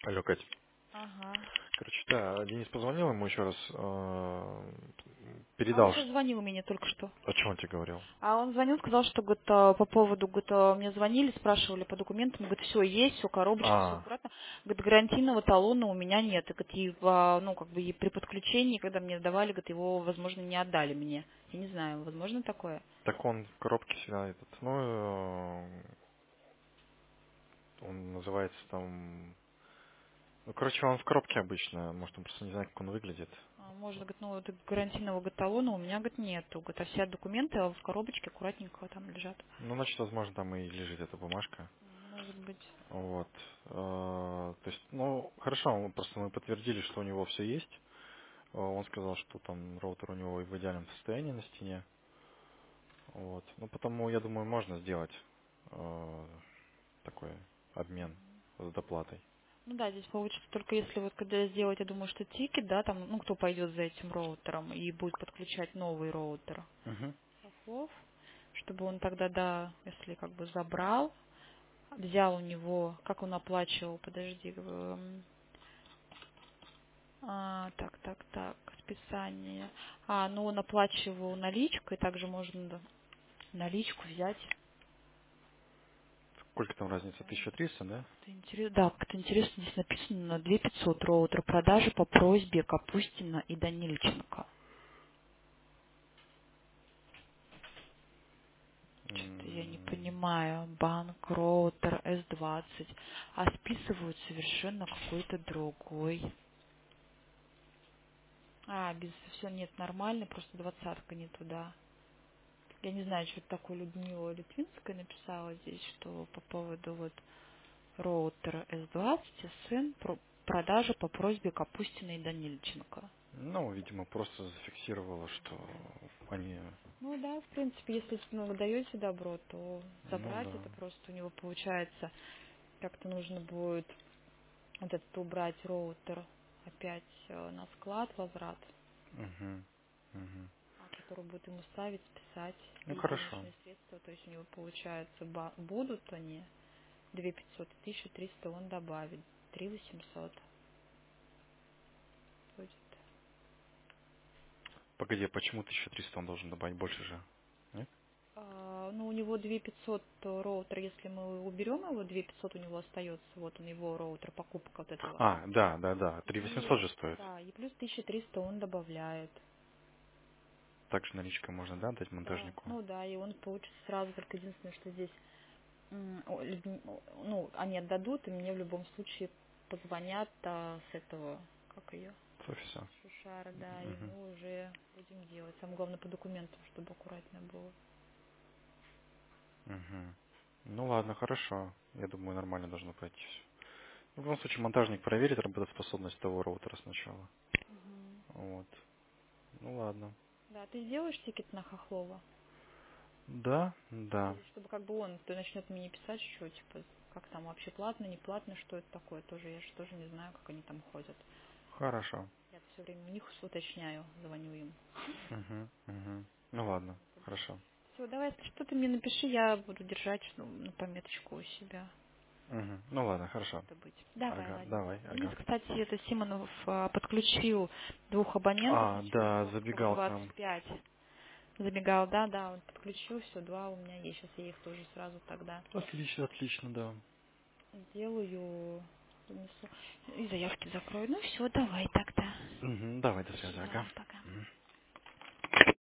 Алло, Кать. Ага. Короче, да, Денис позвонил ему еще раз, А он передал, сейчас звонил мне только что. о чем он тебе говорил. А он звонил, сказал, что говорит, по поводу, говорит, мне звонили, спрашивали по документам, говорит, все есть, все коробочка, все А, аккуратно. Говорит, гарантийного талона у меня нет. И, говорит, и ну, как бы и при подключении, когда мне давали, говорит, его, возможно, не отдали мне. Я не знаю, возможно такое. так он в коробке всегда этот, ну, он называется там, ну, короче, он в коробке обычно, может, он просто не знает, как он выглядит. Может, говорит, ну, вот гарантийного, говорит, талона у меня, говорит, нету. Говорит, а все документы в коробочке аккуратненько там лежат. Ну, значит, возможно, там и лежит эта бумажка. Может быть. Вот. То есть, ну, хорошо, просто мы подтвердили, что у него все есть. Он сказал, что там роутер у него в идеальном состоянии на стене. Вот. Ну, потому, я думаю, можно сделать такой обмен с доплатой. Ну да, здесь получится только если вот когда сделать, я думаю, что тикет, да, там, ну кто пойдет за этим роутером и будет подключать новый роутер Угу. Хохлов, чтобы он тогда, да, если как бы забрал, взял у него, как он оплачивал, подожди, так, списание. Ну он оплачивал наличкой, также можно наличку взять. Сколько там разница? 1300, да? Да, как-то интересно, здесь написано на 2500 роутер продажи по просьбе Капустина и Данильченко. Что-то я не М, понимаю. Банк, роутер, S20. А списывают совершенно какой-то другой. Без все нет, нормальный, просто двадцатка не туда. Я не знаю, что это такое Людмила Литвинская написала здесь, что по поводу вот роутера S20, сын, продажа по просьбе Капустина и Данильченко. Ну, видимо, просто зафиксировала, что они... Ну да, в принципе, если вы даете добро, то Ну забрать да. это просто у него получается как-то нужно будет вот этот убрать роутер опять на склад, возврат, Угу. Угу. который будет ему ставить, списать Ну, и хорошо. денежные средства. То есть у него получается будут они 2500, 1300 он добавит, 3800 будет. Погоди, а почему 1300 он должен добавить больше же? Нет? Ну, у него 2500 роутер, если мы уберем его, 2500 у него остается, вот он его роутер, покупка вот этого. А, да, да, да. И, 3800 же стоит. да, и плюс 1300 он добавляет. Также наличкой можно, да, дать Да, монтажнику? ну да, и он получится сразу, только единственное, что здесь, ну, они отдадут, и мне в любом случае позвонят с этого, как ее, С офиса. Шушара, да, и Угу. мы уже будем делать. Самое главное по документам, чтобы аккуратно было. Угу. Ну ладно, хорошо. Я думаю, нормально должно пройти все. В любом случае, монтажник проверит работоспособность того роутера сначала. Мгм. Вот. Ну ладно. Да, ты сделаешь тикет на Хохлова? Да, да. Или чтобы как бы он, то начнет мне писать, что типа, как там вообще платно, не платно, что это такое, тоже я же тоже не знаю, как они там ходят. Хорошо. Я все время у них уточняю, звоню им. Угу, угу. Ну ладно, хорошо. Все, давай, если что, ты мне напиши, я буду держать на пометочку у себя. Угу. Ну ладно, хорошо. Это быть. Давай, Ага, ладненько. давай, Денис, ага. кстати, это Симонов подключил двух абонентов А, еще да, забегал к нам. 125. Забегал, да, он подключил, все, два у меня есть. Сейчас я их тоже сразу тогда Отлично, отлично, да. сделаю, занесу. И заявки закрою. Ну все, давай тогда. Угу, давай, до связи, ага. Ладно, пока. Мгм.